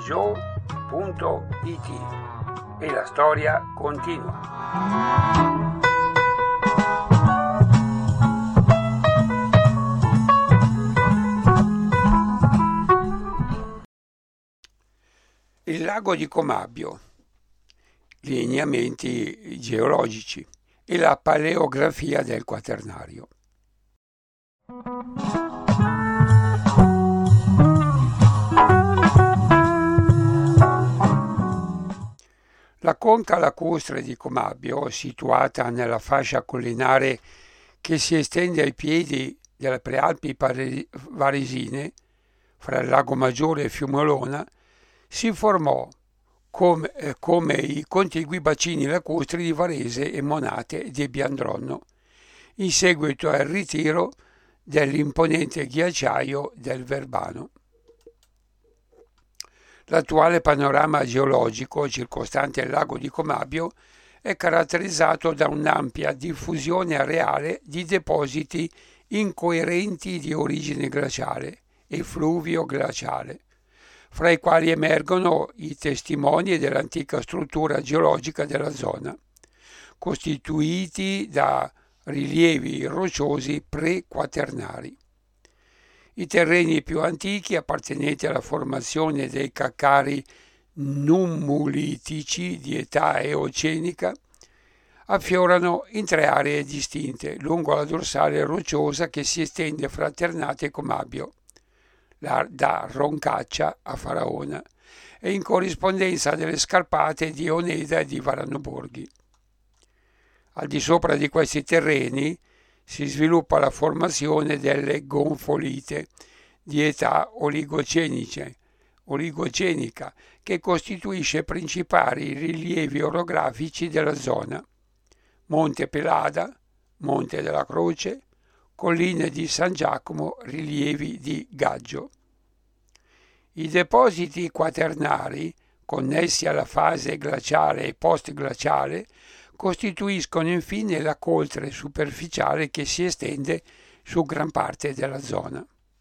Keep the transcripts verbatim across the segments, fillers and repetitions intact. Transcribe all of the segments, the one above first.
joe punto it e la storia continua. Il lago di Comabio, lineamenti geologici e la paleografia del Quaternario. La conca lacustre di Comabio, situata nella fascia collinare che si estende ai piedi delle prealpi varesine, fra il Lago Maggiore e il fiume Olona, si formò come, eh, come i contigui bacini lacustri di Varese e Monate di Biandronno, in seguito al ritiro dell'imponente ghiacciaio del Verbano. L'attuale panorama geologico circostante il lago di Comabio è caratterizzato da un'ampia diffusione areale di depositi incoerenti di origine glaciale e fluvio-glaciale, fra i quali emergono i testimoni dell'antica struttura geologica della zona, costituiti da rilievi rocciosi pre-quaternari. I terreni più antichi, appartenenti alla formazione dei calcari nummulitici di età eocenica, affiorano in tre aree distinte lungo la dorsale rocciosa che si estende fra Ternate e Comabio, da Roncaccia a Faraona, e in corrispondenza delle scarpate di Oneda e di Varanoborghi. Al di sopra di questi terreni si sviluppa la formazione delle gonfolite di età oligocenice, oligocenica, che costituisce i principali rilievi orografici della zona: Monte Pelada, Monte della Croce, colline di San Giacomo, rilievi di Gaggio. I depositi quaternari, connessi alla fase glaciale e postglaciale, costituiscono infine la coltre superficiale che si estende su gran parte della zona.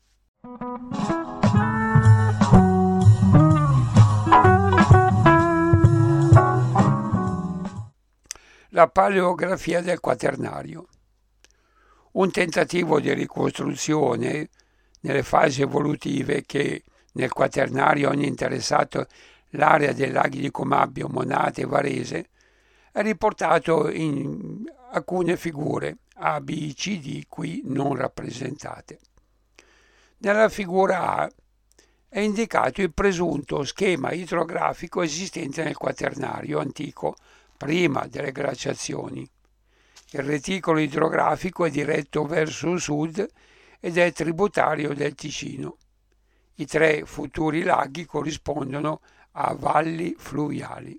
La paleografia del Quaternario. Un tentativo di ricostruzione nelle fasi evolutive che nel Quaternario hanno interessato l'area dei laghi di Comabio, Monate e Varese è riportato in alcune figure A, B, C, D qui non rappresentate. Nella figura A è indicato il presunto schema idrografico esistente nel Quaternario antico prima delle glaciazioni. Il reticolo idrografico è diretto verso sud ed è tributario del Ticino. I tre futuri laghi corrispondono a valli fluviali.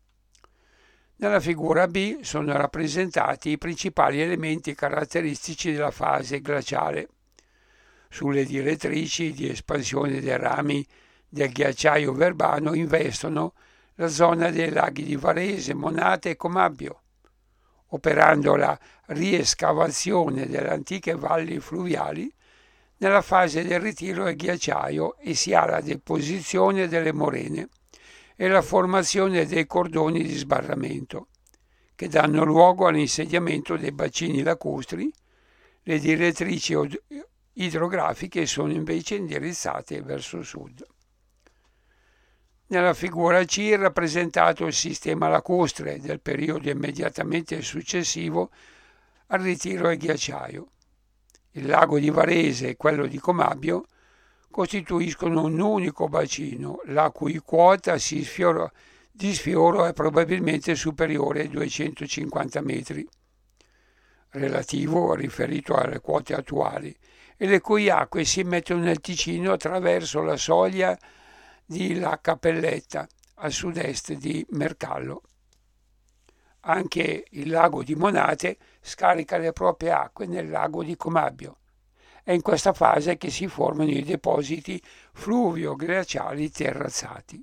Nella figura B sono rappresentati i principali elementi caratteristici della fase glaciale. Sulle direttrici di espansione dei rami del ghiacciaio Verbano investono la zona dei laghi di Varese, Monate e Comabio, operando la riescavazione delle antiche valli fluviali. Nella fase del ritiro del ghiacciaio e si ha la deposizione delle morene e la formazione dei cordoni di sbarramento, che danno luogo all'insediamento dei bacini lacustri. Le direttrici idrografiche sono invece indirizzate verso sud. Nella figura C è rappresentato il sistema lacustre del periodo immediatamente successivo al ritiro del ghiacciaio. Il lago di Varese e quello di Comabio costituiscono un unico bacino, la cui quota si sfioro, di sfioro è probabilmente superiore ai duecentocinquanta metri, relativo riferito alle quote attuali, e le cui acque si mettono nel Ticino attraverso la soglia di La Cappelletta, a sud-est di Mercallo. Anche il lago di Monate scarica le proprie acque nel lago di Comabio. È in questa fase che si formano i depositi fluvio-glaciali terrazzati.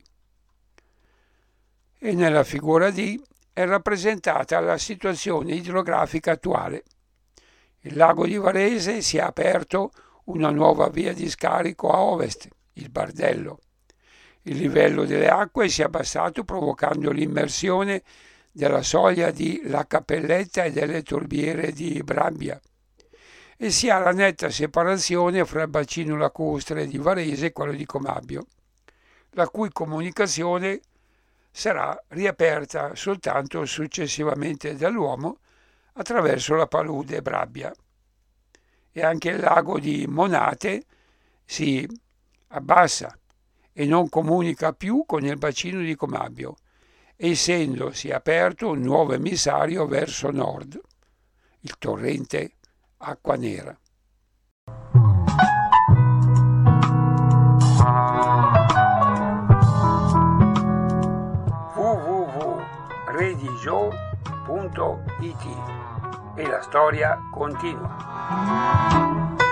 E nella figura D è rappresentata la situazione idrografica attuale. Il lago di Varese si è aperto una nuova via di scarico a ovest, il Bardello. Il livello delle acque si è abbassato provocando l'immersione della soglia di La Cappelletta e delle torbiere di Brabbia e si ha la netta separazione fra il bacino lacustre di Varese e quello di Comabio, la cui comunicazione sarà riaperta soltanto successivamente dall'uomo attraverso la palude Brabbia. E anche il lago di Monate si abbassa e non comunica più con il bacino di Comabio, essendosi aperto un nuovo emissario verso nord, il torrente Acqua Nera. w w w punto redigio punto i t e la storia continua.